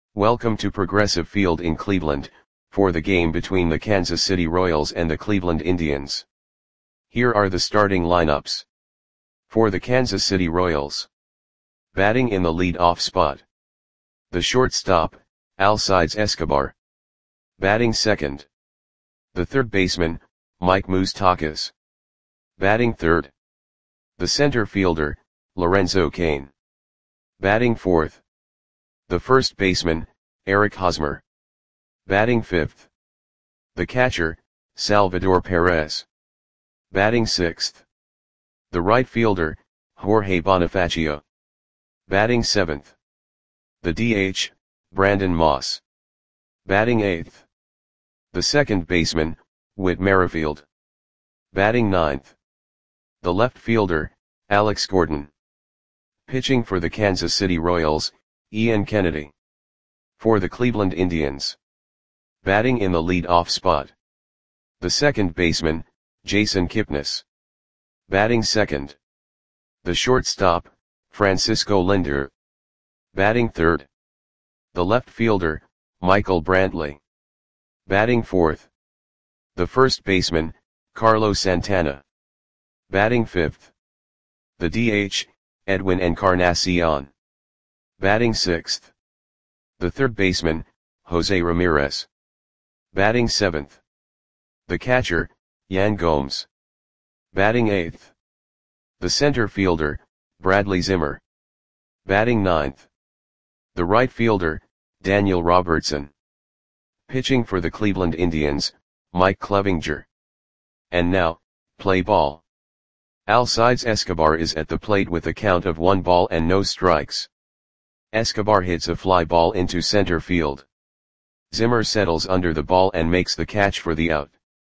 Welcome to Progressive Field in Cleveland, for the game between the Kansas City Royals and the Cleveland Indians. Here are the starting lineups. For the Kansas City Royals. Batting in the lead-off spot. The shortstop, Alcides Escobar. Batting second. The third baseman, Mike Moustakas. Batting third. The center fielder, Lorenzo Cain. Batting fourth. The first baseman, Eric Hosmer. Batting fifth. The catcher, Salvador Perez. Batting sixth. The right fielder, Jorge Bonifacio. Batting seventh. The DH, Brandon Moss. Batting eighth. The second baseman, Whit Merrifield. Batting ninth. The left fielder, Alex Gordon. Pitching for the Kansas City Royals, Ian Kennedy. For the Cleveland Indians. Batting in the lead-off spot. The second baseman, Jason Kipnis. Batting second. The shortstop, Francisco Lindor. Batting third. The left fielder, Michael Brantley. Batting fourth. The first baseman, Carlos Santana. Batting fifth. The DH, Edwin Encarnacion. Batting sixth. The third baseman, Jose Ramirez. Batting seventh. The catcher, Yan Gomes. Batting eighth. The center fielder, Bradley Zimmer. Batting ninth. The right fielder, Daniel Robertson. Pitching for the Cleveland Indians, Mike Clevinger. And now, play ball. Alcides Escobar is at the plate with a count of 1 ball and no strikes. Escobar hits a fly ball into center field. Zimmer settles under the ball and makes the catch for the out.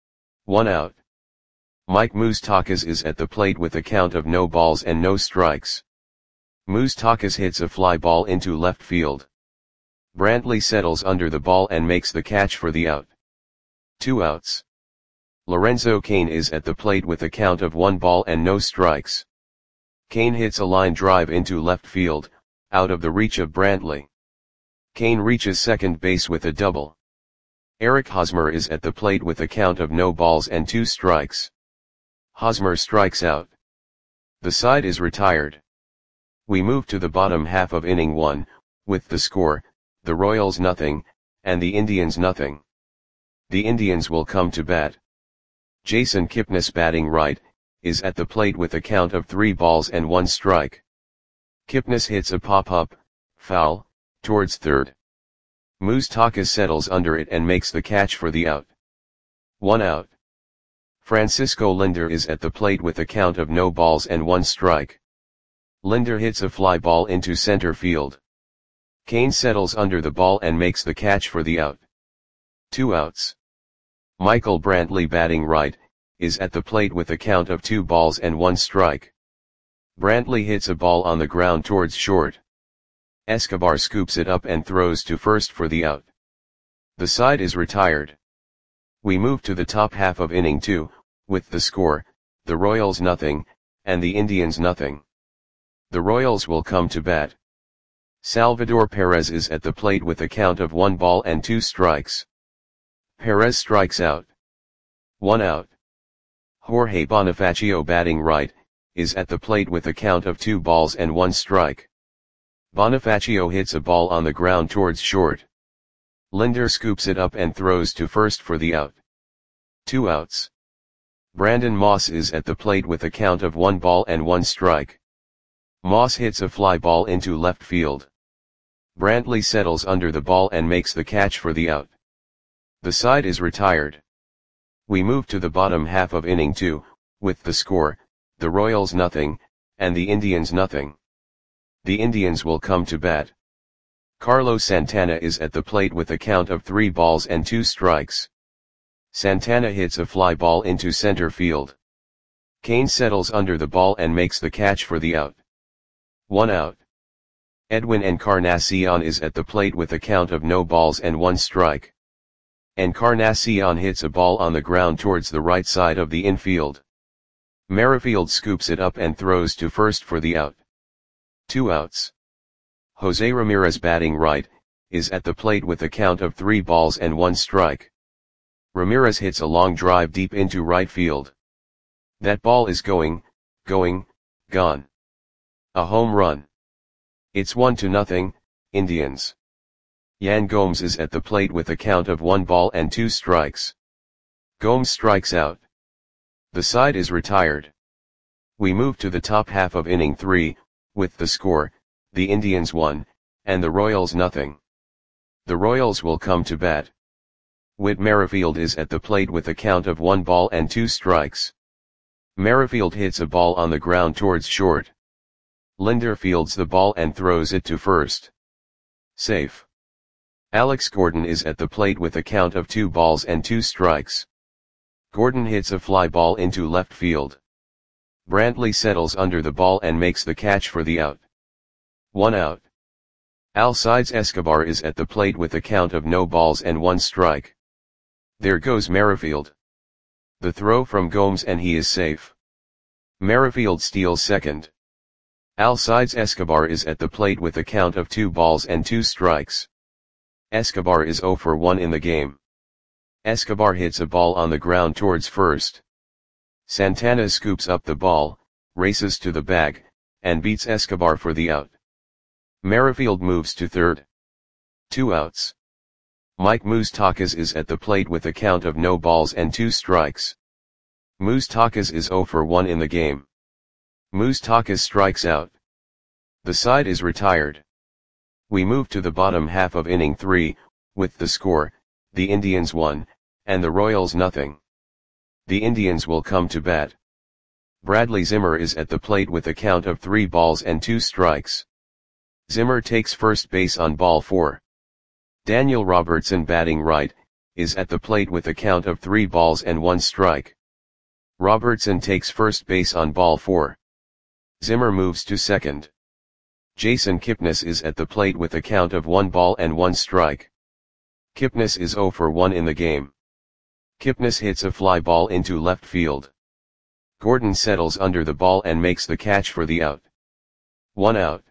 1 out. Mike Moustakas is at the plate with a count of no balls and no strikes. Moustakas hits a fly ball into left field. Brantley settles under the ball and makes the catch for the out. 2 outs. Lorenzo Cain is at the plate with a count of 1 ball and no strikes. Cain hits a line drive into left field, out of the reach of Brantley. Cain reaches second base with a double. Eric Hosmer is at the plate with a count of no balls and 2 strikes. Hosmer strikes out. The side is retired. We move to the bottom half of inning 1, with the score, the Royals nothing, and the Indians nothing. The Indians will come to bat. Jason Kipnis, batting right, is at the plate with a count of 3 balls and 1 strike. Kipnis hits a pop-up, foul, towards third. Moustakas settles under it and makes the catch for the out. 1 out. Francisco Lindor is at the plate with a count of no balls and 1 strike. Lindor hits a fly ball into center field. Cain settles under the ball and makes the catch for the out. 2 outs. Michael Brantley, batting right, is at the plate with a count of 2 balls and 1 strike. Brantley hits a ball on the ground towards short. Escobar scoops it up and throws to first for the out. The side is retired. We move to the top half of inning 2, with the score, the Royals nothing, and the Indians nothing. The Royals will come to bat. Salvador Perez is at the plate with a count of 1 ball and 2 strikes. Perez strikes out. 1 out. Jorge Bonifacio, batting right, is at the plate with a count of 2 balls and 1 strike. Bonifacio hits a ball on the ground towards short. Lindor scoops it up and throws to first for the out. 2 outs. Brandon Moss is at the plate with a count of 1 ball and 1 strike. Moss hits a fly ball into left field. Brantley settles under the ball and makes the catch for the out. The side is retired. We move to the bottom half of inning 2, with the score, the Royals nothing, and the Indians nothing. The Indians will come to bat. Carlos Santana is at the plate with a count of 3 balls and 2 strikes. Santana hits a fly ball into center field. Cain settles under the ball and makes the catch for the out. 1 out. Edwin Encarnacion is at the plate with a count of no balls and 1 strike. Encarnacion hits a ball on the ground towards the right side of the infield. Merrifield scoops it up and throws to first for the out. 2 outs. Jose Ramirez, batting right, is at the plate with a count of 3 balls and 1 strike. Ramirez hits a long drive deep into right field. That ball is going, gone. A home run. It's 1-0, Indians. Yan Gomes is at the plate with a count of 1 ball and 2 strikes. Gomes strikes out. The side is retired. We move to the top half of inning 3, with the score, the Indians 1, and the Royals nothing. The Royals will come to bat. Whit Merrifield is at the plate with a count of 1 ball and 2 strikes. Merrifield hits a ball on the ground towards short. Linder fields the ball and throws it to first. Safe. Alex Gordon is at the plate with a count of 2 balls and 2 strikes. Gordon hits a fly ball into left field. Brantley settles under the ball and makes the catch for the out. 1 out. Alcides Escobar is at the plate with a count of no balls and 1 strike. There goes Merrifield. The throw from Gomes and he is safe. Merrifield steals second. Alcides Escobar is at the plate with a count of 2 balls and 2 strikes. Escobar is 0 for 1 in the game. Escobar hits a ball on the ground towards first. Santana scoops up the ball, races to the bag, and beats Escobar for the out. Merrifield moves to third. 2 outs. Mike Moustakas is at the plate with a count of no balls and 2 strikes. Moustakas is 0 for 1 in the game. Moustakas strikes out. The side is retired. We move to the bottom half of inning 3, with the score, the Indians 1, and the Royals nothing. The Indians will come to bat. Bradley Zimmer is at the plate with a count of 3 balls and 2 strikes. Zimmer takes first base on ball 4. Daniel Robertson, batting right, is at the plate with a count of 3 balls and 1 strike. Robertson takes first base on ball 4. Zimmer moves to second. Jason Kipnis is at the plate with a count of 1 ball and 1 strike. Kipnis is 0 for 1 in the game. Kipnis hits a fly ball into left field. Gordon settles under the ball and makes the catch for the out. 1 out.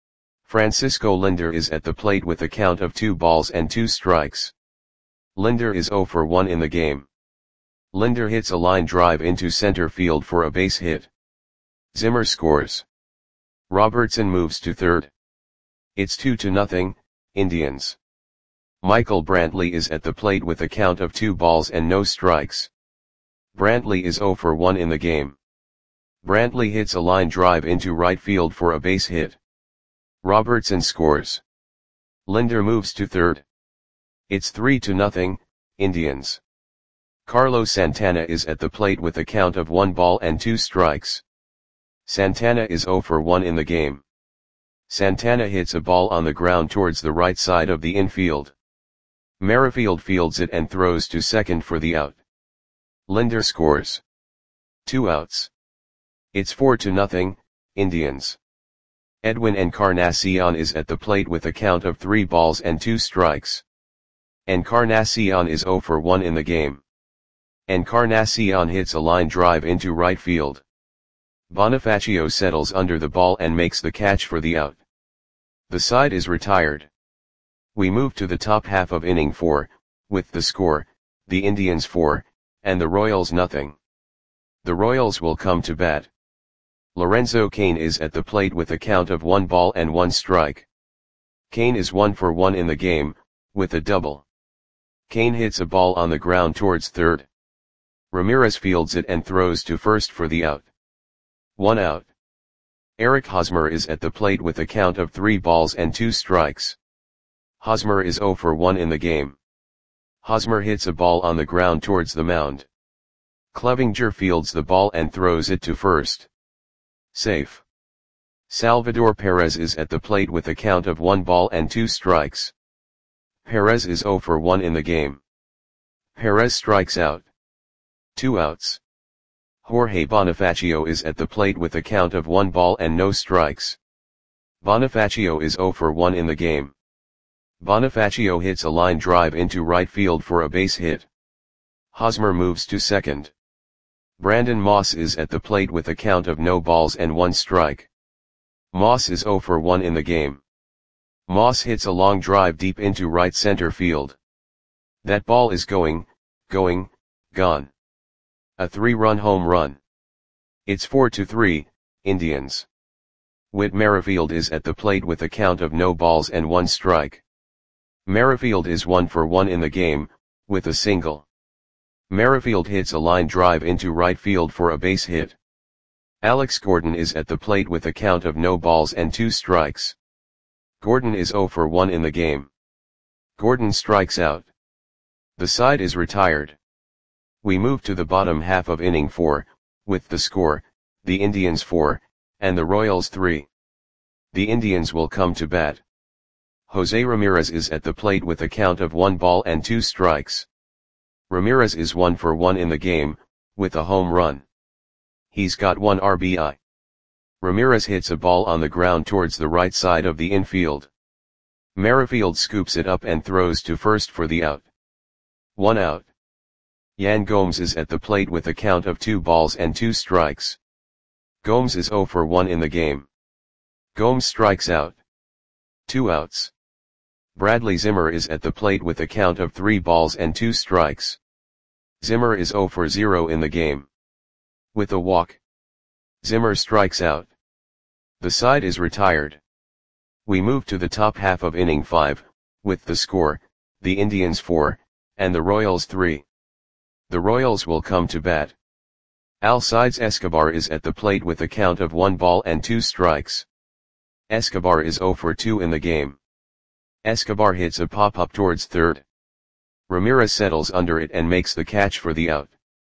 Francisco Linder is at the plate with a count of 2 balls and 2 strikes. Linder is 0 for 1 in the game. Linder hits a line drive into center field for a base hit. Zimmer scores. Robertson moves to third. It's 2-0, Indians. Michael Brantley is at the plate with a count of 2 balls and no strikes. Brantley is 0 for 1 in the game. Brantley hits a line drive into right field for a base hit. Robertson scores. Linder moves to third. It's 3-0, Indians. Carlos Santana is at the plate with a count of 1 ball and 2 strikes. Santana is 0 for 1 in the game. Santana hits a ball on the ground towards the right side of the infield. Merrifield fields it and throws to second for the out. Linder scores. 2 outs. It's 4-0, Indians. Edwin Encarnacion is at the plate with a count of 3 balls and 2 strikes. Encarnacion is 0 for 1 in the game. Encarnacion hits a line drive into right field. Bonifacio settles under the ball and makes the catch for the out. The side is retired. We move to the top half of inning 4, with the score, the Indians 4, and the Royals nothing. The Royals will come to bat. Lorenzo Cain is at the plate with a count of 1 ball and 1 strike. Cain is 1 for 1 in the game, with a double. Cain hits a ball on the ground towards third. Ramirez fields it and throws to first for the out. 1 out. Eric Hosmer is at the plate with a count of 3 balls and 2 strikes. Hosmer is 0 for 1 in the game. Hosmer hits a ball on the ground towards the mound. Clevinger fields the ball and throws it to first. Safe. Salvador Perez is at the plate with a count of 1 ball and 2 strikes. Perez is 0 for 1 in the game. Perez strikes out. 2 outs. Jorge Bonifacio is at the plate with a count of 1 ball and no strikes. Bonifacio is 0 for 1 in the game. Bonifacio hits a line drive into right field for a base hit. Hosmer moves to second. Brandon Moss is at the plate with a count of no balls and 1 strike. Moss is 0 for 1 in the game. Moss hits a long drive deep into right center field. That ball is going, gone. A 3-run home run. It's 4-3, Indians. Whit Merrifield is at the plate with a count of no balls and 1 strike. Merrifield is 1 for 1 in the game, with a single. Merrifield hits a line drive into right field for a base hit. Alex Gordon is at the plate with a count of no balls and 2 strikes. Gordon is 0 for 1 in the game. Gordon strikes out. The side is retired. We move to the bottom half of inning 4, with the score, the Indians 4, and the Royals 3. The Indians will come to bat. Jose Ramirez is at the plate with a count of 1 ball and 2 strikes. Ramirez is 1 for 1 in the game, with a home run. He's got 1 RBI. Ramirez hits a ball on the ground towards the right side of the infield. Merrifield scoops it up and throws to first for the out. 1 out. Yan Gomes is at the plate with a count of 2 balls and 2 strikes. Gomes is 0 for 1 in the game. Gomes strikes out. 2 outs. Bradley Zimmer is at the plate with a count of 3 balls and 2 strikes. Zimmer is 0 for 0 in the game. With a walk, Zimmer strikes out. The side is retired. We move to the top half of inning 5, with the score, the Indians 4, and the Royals 3. The Royals will come to bat. Alcides Escobar is at the plate with a count of 1 ball and 2 strikes. Escobar is 0 for 2 in the game. Escobar hits a pop-up towards third. Ramirez settles under it and makes the catch for the out.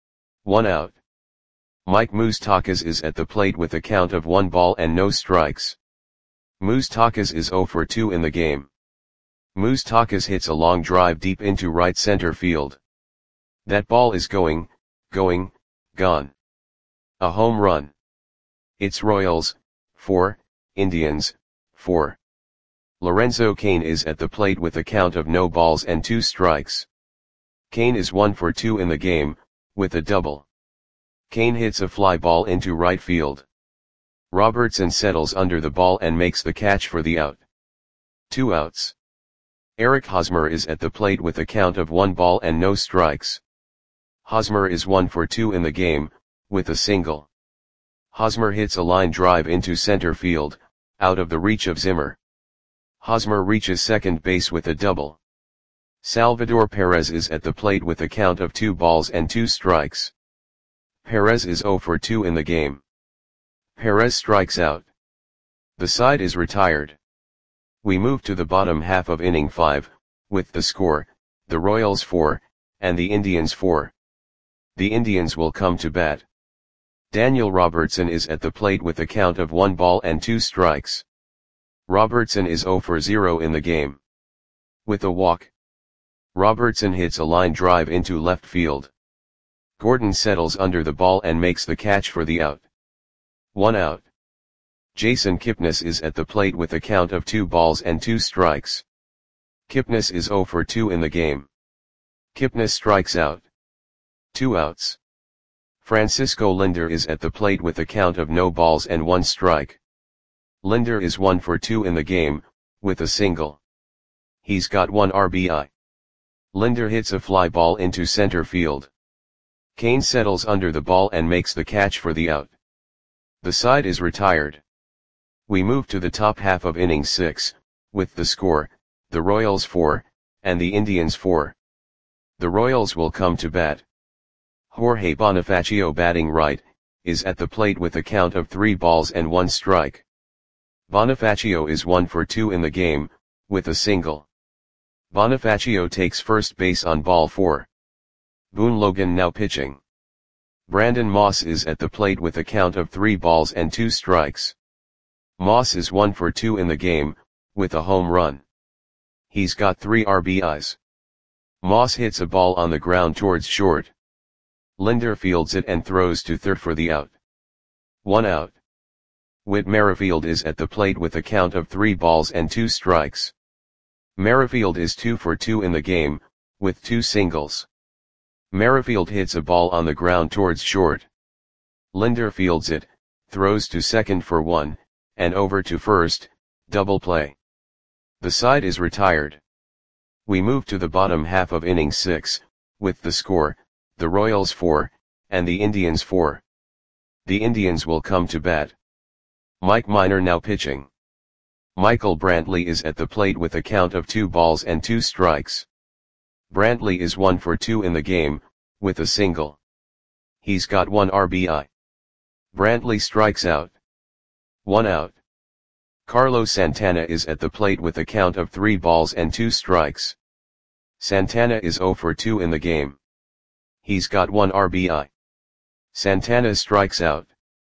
1 out. Mike Moustakas is at the plate with a count of 1 ball and no strikes. Moustakas is 0 for 2 in the game. Moustakas hits a long drive deep into right center field. That ball is going, gone. A home run. It's Royals, 4, Indians, 4. Lorenzo Cain is at the plate with a count of no balls and 2 strikes. Cain is 1 for 2 in the game, with a double. Cain hits a fly ball into right field. Robertson settles under the ball and makes the catch for the out. 2 outs. Eric Hosmer is at the plate with a count of 1 ball and no strikes. Hosmer is 1 for 2 in the game, with a single. Hosmer hits a line drive into center field, out of the reach of Zimmer. Hosmer reaches second base with a double. Salvador Perez is at the plate with a count of 2 balls and 2 strikes. Perez is 0 for 2 in the game. Perez strikes out. The side is retired. We move to the bottom half of inning 5, with the score, the Royals 4, and the Indians 4. The Indians will come to bat. Daniel Robertson is at the plate with a count of 1 ball and 2 strikes. Robertson is 0 for 0 in the game. With a walk, Robertson hits a line drive into left field. Gordon settles under the ball and makes the catch for the out. 1 out. Jason Kipnis is at the plate with a count of 2 balls and 2 strikes. Kipnis is 0 for 2 in the game. Kipnis strikes out. 2 outs. Francisco Lindor is at the plate with a count of no balls and 1 strike. Lindor is 1 for 2 in the game, with a single. He's got 1 RBI. Lindor hits a fly ball into center field. Cain settles under the ball and makes the catch for the out. The side is retired. We move to the top half of inning 6, with the score, the Royals 4, and the Indians 4. The Royals will come to bat. Jorge Bonifacio, batting right, is at the plate with a count of 3 balls and 1 strike. Bonifacio is 1 for 2 in the game, with a single. Bonifacio takes first base on ball 4. Boone Logan now pitching. Brandon Moss is at the plate with a count of 3 balls and 2 strikes. Moss is 1 for 2 in the game, with a home run. He's got 3 RBIs. Moss hits a ball on the ground towards short. Lindor fields it and throws to third for the out. 1 out. Whit Merrifield is at the plate with a count of 3 balls and 2 strikes. Merrifield is 2 for 2 in the game, with 2 singles. Merrifield hits a ball on the ground towards short. Lindor fields it, throws to second for 1, and over to first, double play. The side is retired. We move to the bottom half of inning 6, with the score, the Royals 4, and the Indians 4. The Indians will come to bat. Mike Minor now pitching. Michael Brantley is at the plate with a count of 2 balls and 2 strikes. Brantley is 1 for 2 in the game, with a single. He's got 1 RBI. Brantley strikes out. 1 out. Carlos Santana is at the plate with a count of 3 balls and 2 strikes. Santana is 0 for 2 in the game. He's got 1 RBI. Santana strikes out.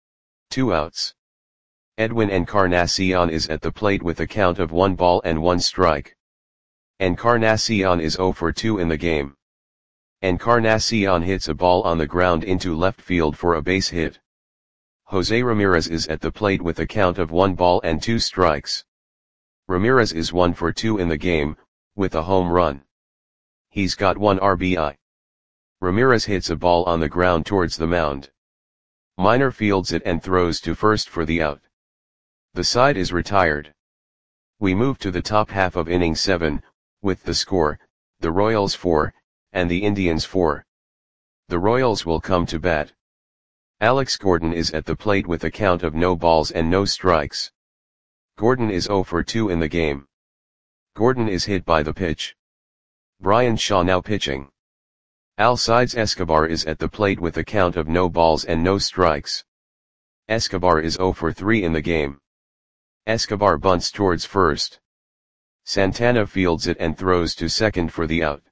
2 outs. Edwin Encarnacion is at the plate with a count of 1 ball and 1 strike. Encarnacion is 0 for 2 in the game. Encarnacion hits a ball on the ground into left field for a base hit. Jose Ramirez is at the plate with a count of 1 ball and 2 strikes. Ramirez is 1 for 2 in the game, with a home run. He's got 1 RBI. Ramirez hits a ball on the ground towards the mound. Minor fields it and throws to first for the out. The side is retired. We move to the top half of inning 7, with the score, the Royals 4, and the Indians 4. The Royals will come to bat. Alex Gordon is at the plate with a count of no balls and no strikes. Gordon is 0 for 2 in the game. Gordon is hit by the pitch. Brian Shaw now pitching. Alcides Escobar is at the plate with a count of no balls and no strikes. Escobar is 0 for 3 in the game. Escobar bunts towards first. Santana fields it and throws to second for the out.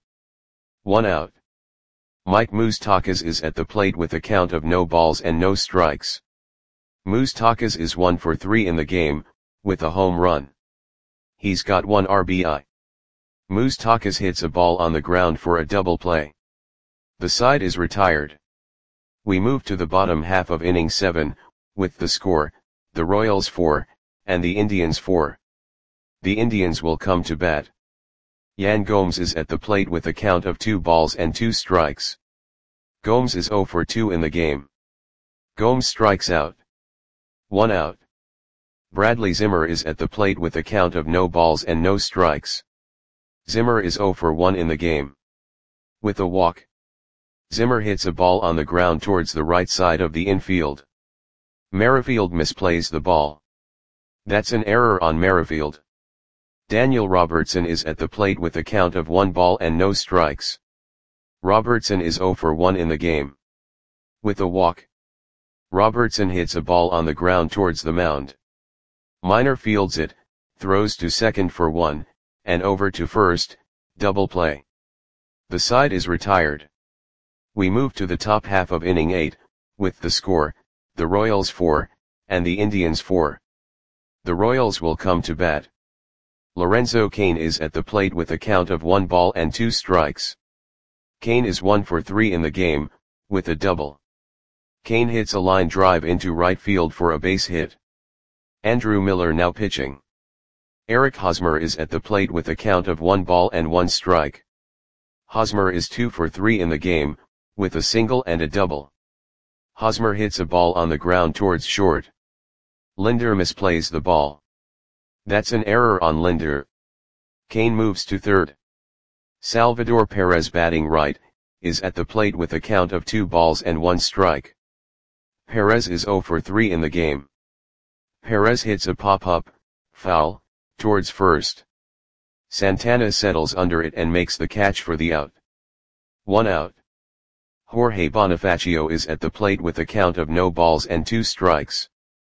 1 out. Mike Moustakas is at the plate with a count of no balls and no strikes. Moustakas is 1 for 3 in the game, with a home run. He's got 1 RBI. Moustakas hits a ball on the ground for a double play. The side is retired. We move to the bottom half of inning 7, with the score, the Royals 4, and the Indians 4. The Indians will come to bat. Yan Gomes is at the plate with a count of 2 balls and 2 strikes. Gomes is 0 for 2 in the game. Gomes strikes out. 1 out. Bradley Zimmer is at the plate with a count of no balls and no strikes. Zimmer is 0 for 1 in the game. With a walk. Zimmer hits a ball on the ground towards the right side of the infield. Merrifield misplays the ball. That's an error on Merrifield. Daniel Robertson is at the plate with a count of 1 ball and no strikes. Robertson is 0 for 1 in the game. With a walk. Robertson hits a ball on the ground towards the mound. Minor fields it, throws to second for 1, and over to first, double play. The side is retired. We move to the top half of inning 8, with the score, the Royals 4, and the Indians 4. The Royals will come to bat. Lorenzo Cain is at the plate with a count of 1 ball and 2 strikes. Cain is 1 for 3 in the game, with a double. Cain hits a line drive into right field for a base hit. Andrew Miller now pitching. Eric Hosmer is at the plate with a count of 1 ball and 1 strike. Hosmer is 2 for 3 in the game, with a single and a double. Hosmer hits a ball on the ground towards short. Linder misplays the ball. That's an error on Linder. Cain moves to third. Salvador Perez batting right, is at the plate with a count of 2 balls and 1 strike. Perez is 0 for 3 in the game. Perez hits a pop-up, foul, towards first. Santana settles under it and makes the catch for the out. 1 out. Jorge Bonifacio is at the plate with a count of no balls and 2 strikes.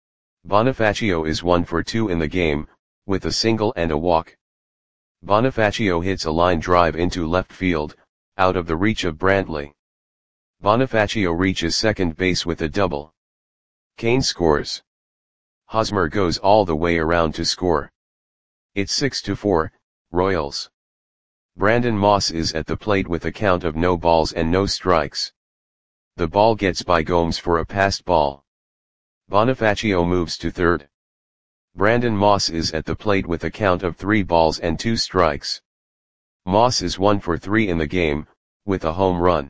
Bonifacio is 1 for 2 in the game, with a single and a walk. Bonifacio hits a line drive into left field, out of the reach of Brantley. Bonifacio reaches second base with a double. Cain scores. Hosmer goes all the way around to score. It's 6-4, Royals. Brandon Moss is at the plate with a count of no balls and no strikes. The ball gets by Gomes for a passed ball. Bonifacio moves to third. Brandon Moss is at the plate with a count of 3 balls and 2 strikes. Moss is 1 for 3 in the game, with a home run.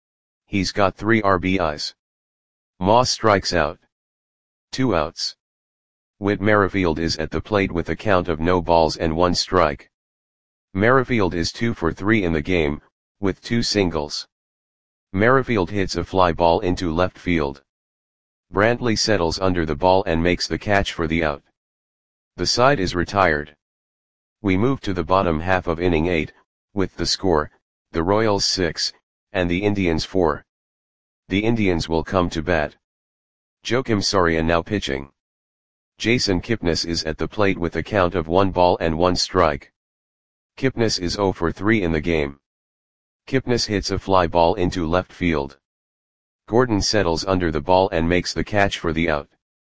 He's got 3 RBIs. Moss strikes out. 2 outs. Whit Merrifield is at the plate with a count of no balls and 1 strike. Merrifield is 2 for 3 in the game, with 2 singles. Merrifield hits a fly ball into left field. Brantley settles under the ball and makes the catch for the out. The side is retired. We move to the bottom half of inning 8, with the score, the Royals 6, and the Indians 4. The Indians will come to bat. Joakim Soria now pitching. Jason Kipnis is at the plate with a count of 1 ball and 1 strike. Kipnis is 0 for 3 in the game. Kipnis hits a fly ball into left field. Gordon settles under the ball and makes the catch for the out.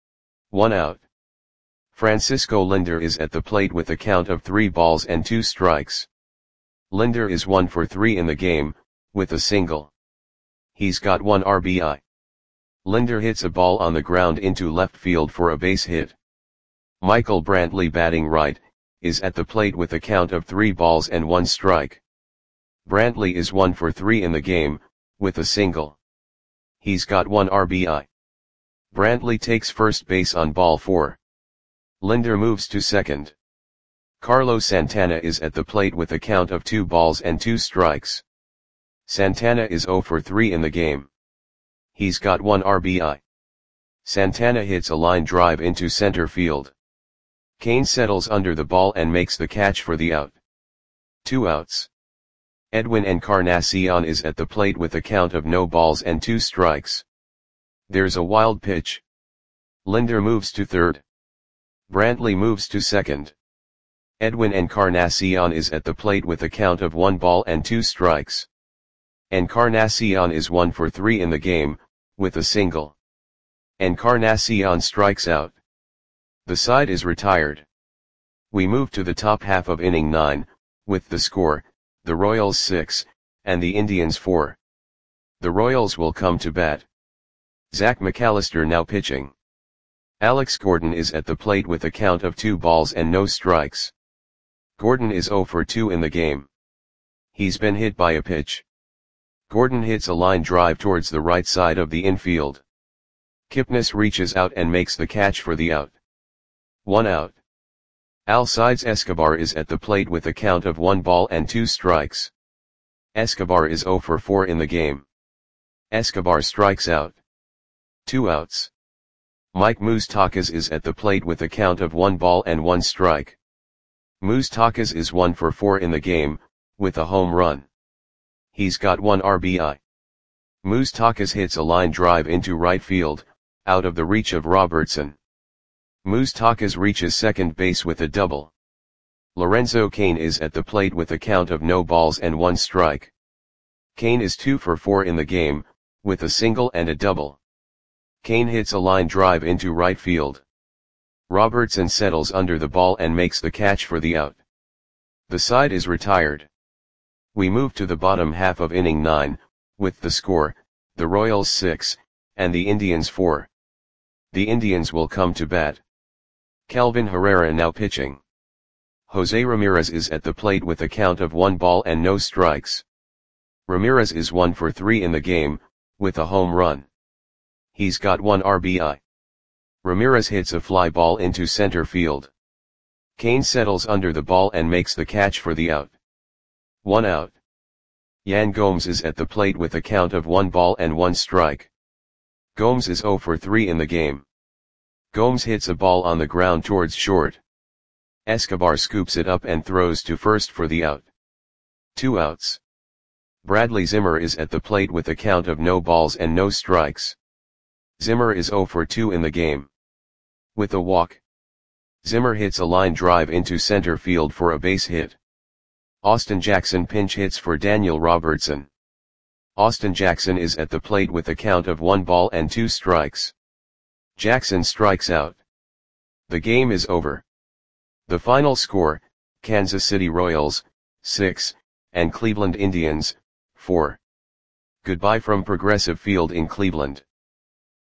1 out. Francisco Lindor is at the plate with a count of 3 balls and 2 strikes. Lindor is 1 for 3 in the game, with a single. He's got 1 RBI. Lindor hits a ball on the ground into left field for a base hit. Michael Brantley, batting right, is at the plate with a count of 3 balls and 1 strike. Brantley is 1 for 3 in the game, with a single. He's got 1 RBI. Brantley takes first base on ball 4. Lindor moves to second. Carlos Santana is at the plate with a count of 2 balls and 2 strikes. Santana is 0 for 3 in the game. He's got 1 RBI. Santana hits a line drive into center field. Kane settles under the ball and makes the catch for the out. 2 outs. Edwin Encarnacion is at the plate with a count of no balls and 2 strikes. There's a wild pitch. Lindor moves to third. Brantley moves to second. Edwin Encarnacion is at the plate with a count of 1 ball and 2 strikes. Encarnacion is 1 for 3 in the game, with a single. Encarnacion strikes out. The side is retired. We move to the top half of inning 9, with the score, the Royals 6, and the Indians 4. The Royals will come to bat. Zach McAllister now pitching. Alex Gordon is at the plate with a count of 2 balls and no strikes. Gordon is 0 for 2 in the game. He's been hit by a pitch. Gordon hits a line drive towards the right side of the infield. Kipnis reaches out and makes the catch for the out. 1 out. Alcides Escobar is at the plate with a count of 1 ball and 2 strikes. Escobar is 0 for 4 in the game. Escobar strikes out. 2 outs. Mike Moustakas is at the plate with a count of 1 ball and 1 strike. Moustakas is 1 for 4 in the game, with a home run. He's got 1 RBI. Moustakas hits a line drive into right field, out of the reach of Robertson. Moustakas reaches second base with a double. Lorenzo Cain is at the plate with a count of no balls and 1 strike. Cain is 2 for 4 in the game, with a single and a double. Cain hits a line drive into right field. Robertson settles under the ball and makes the catch for the out. The side is retired. We move to the bottom half of inning 9, with the score, the Royals 6, and the Indians 4. The Indians will come to bat. Kelvin Herrera now pitching. Jose Ramirez is at the plate with a count of 1 ball and no strikes. Ramirez is 1 for 3 in the game, with a home run. He's got 1 RBI. Ramirez hits a fly ball into center field. Cain settles under the ball and makes the catch for the out. 1 out. Yan Gomes is at the plate with a count of 1 ball and 1 strike. Gomes is 0 for 3 in the game. Gomes hits a ball on the ground towards short. Escobar scoops it up and throws to first for the out. 2 outs. Bradley Zimmer is at the plate with a count of no balls and no strikes. Zimmer is 0 for 2 in the game. With a walk. Zimmer hits a line drive into center field for a base hit. Austin Jackson pinch hits for Daniel Robertson. Austin Jackson is at the plate with a count of 1 ball and 2 strikes. Jackson strikes out. The game is over. The final score, Kansas City Royals, 6, and Cleveland Indians, 4. Goodbye from Progressive Field in Cleveland.